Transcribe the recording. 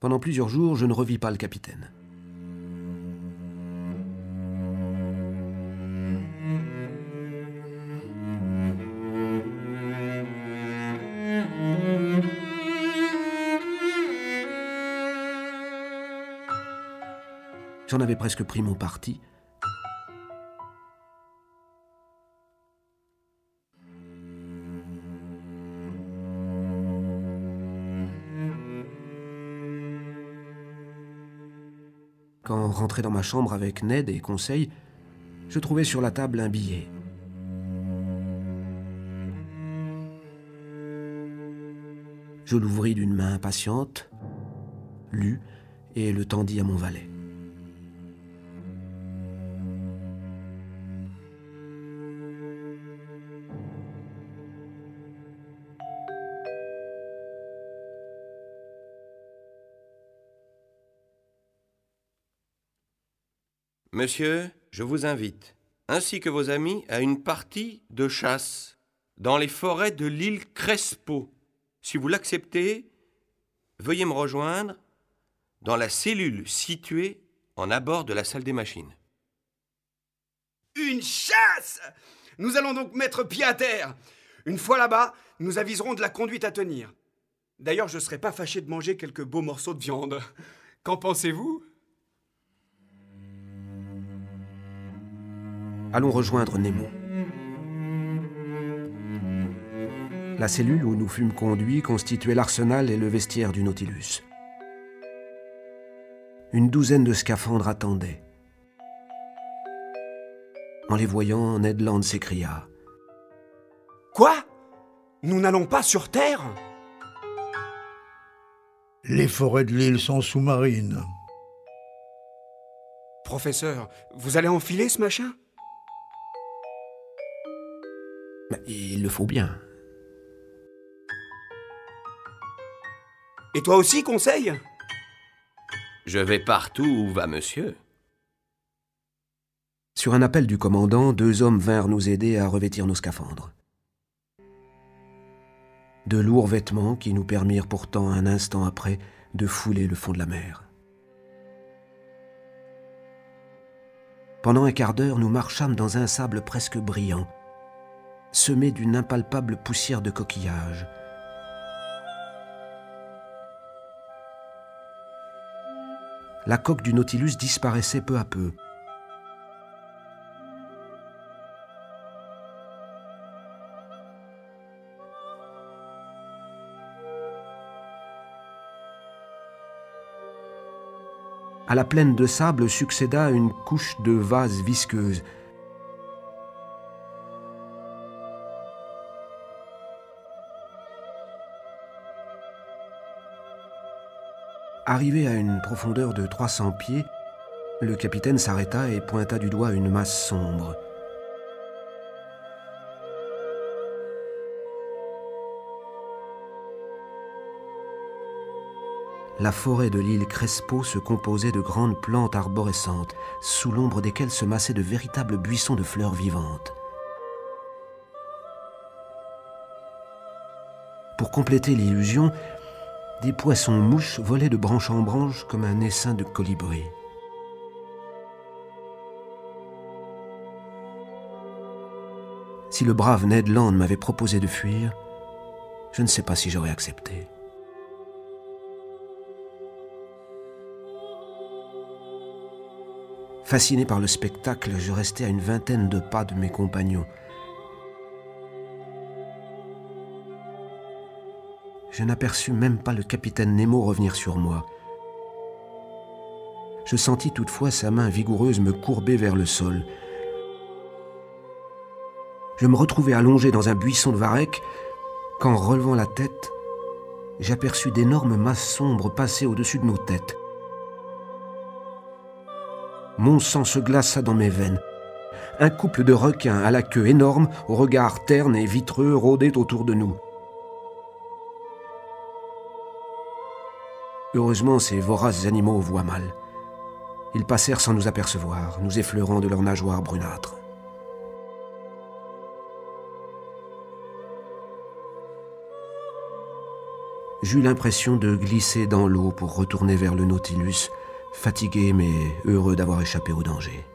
Pendant plusieurs jours, je ne revis pas le capitaine. J'en avais presque pris mon parti. Quand rentré dans ma chambre avec Ned et Conseil, je trouvai sur la table un billet. Je l'ouvris d'une main impatiente, lus et le tendis à mon valet. Monsieur, je vous invite, ainsi que vos amis, à une partie de chasse dans les forêts de l'île Crespo. Si vous l'acceptez, veuillez me rejoindre dans la cellule située en abord de la salle des machines. Une chasse! Nous allons donc mettre pied à terre. Une fois là-bas, nous aviserons de la conduite à tenir. D'ailleurs, je ne serais pas fâché de manger quelques beaux morceaux de viande. Qu'en pensez-vous ? Allons rejoindre Nemo. La cellule où nous fûmes conduits constituait l'arsenal et le vestiaire du Nautilus. Une douzaine de scaphandres attendaient. En les voyant, Ned Land s'écria. « Quoi ? Nous n'allons pas sur Terre ?» Les forêts de l'île sont sous-marines. « Professeur, vous allez enfiler ce machin ?» Il le faut bien. Et toi aussi, Conseil ? Je vais partout où va monsieur. Sur un appel du commandant, 2 hommes vinrent nous aider à revêtir nos scaphandres. De lourds vêtements qui nous permirent pourtant un instant après de fouler le fond de la mer. Pendant un quart d'heure, nous marchâmes dans un sable presque brillant, semé d'une impalpable poussière de coquillages. La coque du Nautilus disparaissait peu à peu. À la plaine de sable succéda une couche de vase visqueuse. Arrivé à une profondeur de 300 pieds, le capitaine s'arrêta et pointa du doigt une masse sombre. La forêt de l'île Crespo se composait de grandes plantes arborescentes, sous l'ombre desquelles se massaient de véritables buissons de fleurs vivantes. Pour compléter l'illusion, des poissons-mouches volaient de branche en branche comme un essaim de colibris. Si le brave Ned Land m'avait proposé de fuir, je ne sais pas si j'aurais accepté. Fasciné par le spectacle, je restai à une vingtaine de pas de mes compagnons. Je n'aperçus même pas le capitaine Nemo revenir sur moi. Je sentis toutefois sa main vigoureuse me courber vers le sol. Je me retrouvai allongé dans un buisson de varech quand, relevant la tête, j'aperçus d'énormes masses sombres passer au-dessus de nos têtes. Mon sang se glaça dans mes veines. Un couple de requins à la queue énorme, au regard terne et vitreux, rôdait autour de nous. Heureusement, ces voraces animaux voient mal. Ils passèrent sans nous apercevoir, nous effleurant de leurs nageoires brunâtres. J'eus l'impression de glisser dans l'eau pour retourner vers le Nautilus, fatigué mais heureux d'avoir échappé au danger.